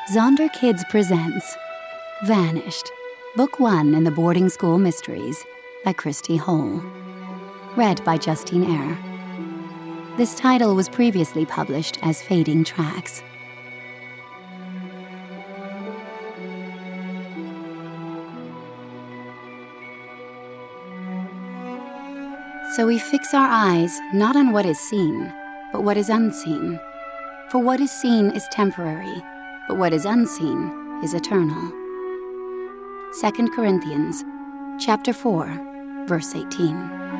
Zonder Kids presents Vanished, Book 1 in the Boarding School Mysteries by Christy Hole. Read by Justine Eyre. This title was previously published as Fading Tracks. So we fix our eyes not on what is seen, but what is unseen. For what is seen is temporary, but what is unseen is eternal. 2 Corinthians, chapter 4, verse 18.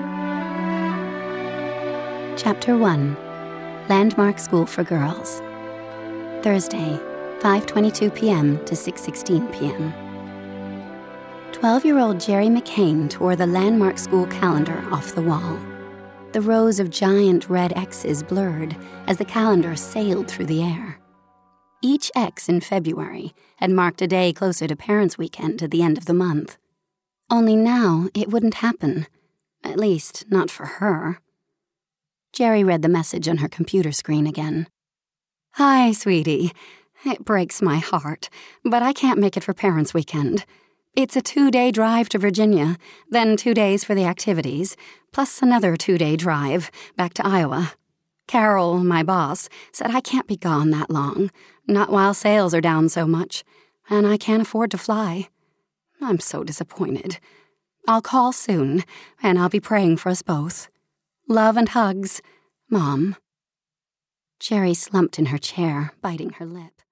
Chapter 1, Landmark School for Girls. Thursday, 5:22 p.m. to 6:16 p.m. 12-year-old Jerry McCain tore the Landmark School calendar off the wall. The rows of giant red X's blurred as the calendar sailed through the air. Each X in February had marked a day closer to Parents' Weekend at the end of the month. Only now it wouldn't happen, at least not for her. Jerry read the message on her computer screen again. "Hi, sweetie. It breaks my heart, but I can't make it for Parents' Weekend. It's a 2-day drive to Virginia, then 2 days for the activities, plus another 2-day drive back to Iowa. Carol, my boss, said I can't be gone that long, not while sales are down so much, and I can't afford to fly. I'm so disappointed. I'll call soon, and I'll be praying for us both. Love and hugs, Mom." Jerry slumped in her chair, biting her lip.